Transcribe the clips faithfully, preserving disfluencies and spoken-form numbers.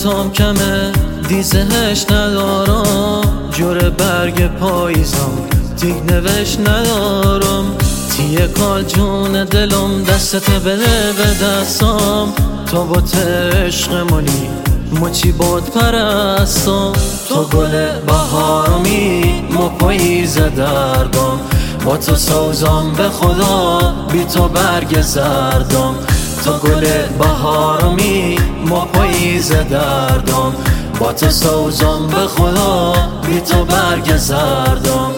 حالتم کمه دیزهش ندارم، جور برگ پاییزم دیگ نوش ندارم. تیه کال جون دلم دستت بده به دستم، تو با عشقمونی مچی باد پرستم. تو گل بهارمی ما پاییز دردم، با تو سوزم به خدا بی تو برگ زردم. تو گل بهارمی ما پاییز دردم، با تو سوزم به خدا بی تو برگ زردم.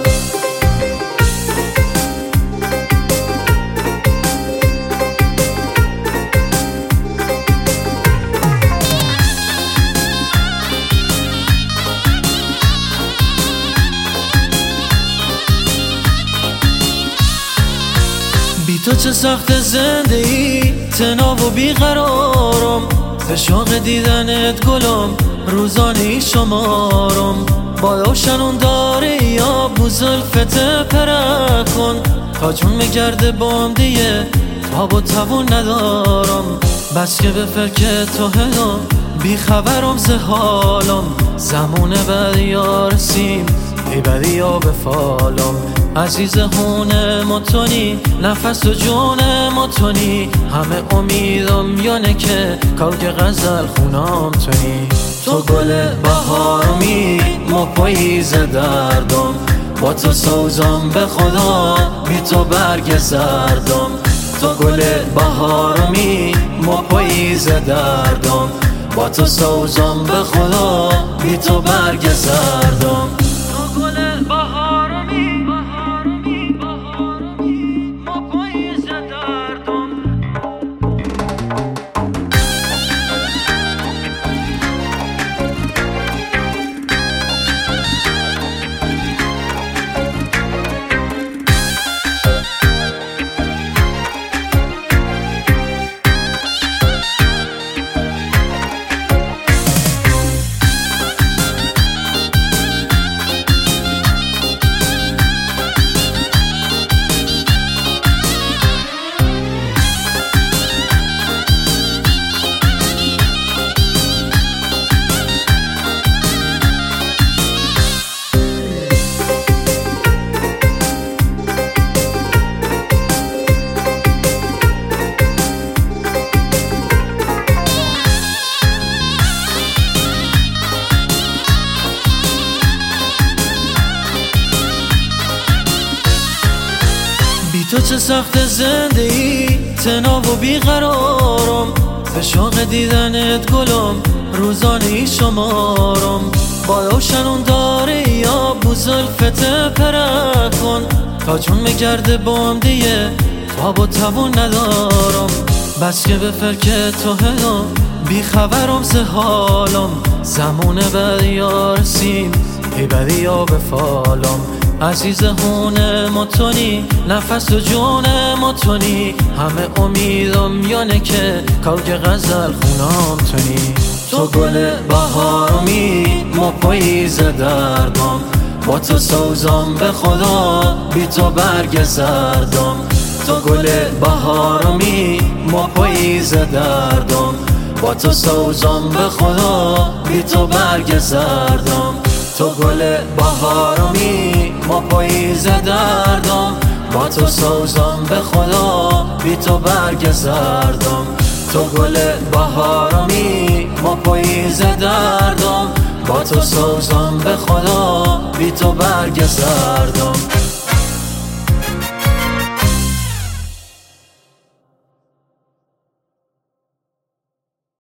بی تو چه سخت زندگی تنها و بیقرارم، به شوق دیدنت گلم روزانی شمارم. بالا شنون داره یا بوزلفت پرکن، تا چون میگرده بام دیگه تاب و توون ندارم. بس که به فکر تو هلا بی خبرم ز حالم، زمون بعد یارسیم ای بدی یا به فالم. عزیز هونه متونی نفس و جون متونی، همه امیدم یانه که کار که غزل خونام تونی. تو گل بهارمی ما پاییز دردم، با تو سوزم به خدا بی تو برگ زردم. تو گل بهارمی ما پاییز دردم، با تو سوزم به خدا بی تو برگ زردم. تو گل بهارمی تو چه سخت زندگی تنها و بیقرارم، به شوق دیدنت گلم روزانی شمارم. بالا شنون داره یا بوزلفت پرکن، تا چون میگرده بام دیگه تاب و توون ندارم. بس که به فکر تو هلا بی خبرم ز حالم، زمون بعد یارسیم ای بدی یا به فالم. عزیز هونه متونی نفس و جون متونی، همه امیدم یانه که کار که غزل خونام تونی. تو گل بهارمی ما پاییز دردم، با تو سوزم به خدا بی تو برگ زردم. تو گل بهارمی ما پاییز دردم، با تو سوزم به خدا بی تو برگ زردم. تو گل بهارمی ما پاییز دردم، با تو سوزم به خدا بی تو برگ زردم. تو گل بهارمی ما پاییز دردم، با تو سوزم به خدا بی تو برگ زردم.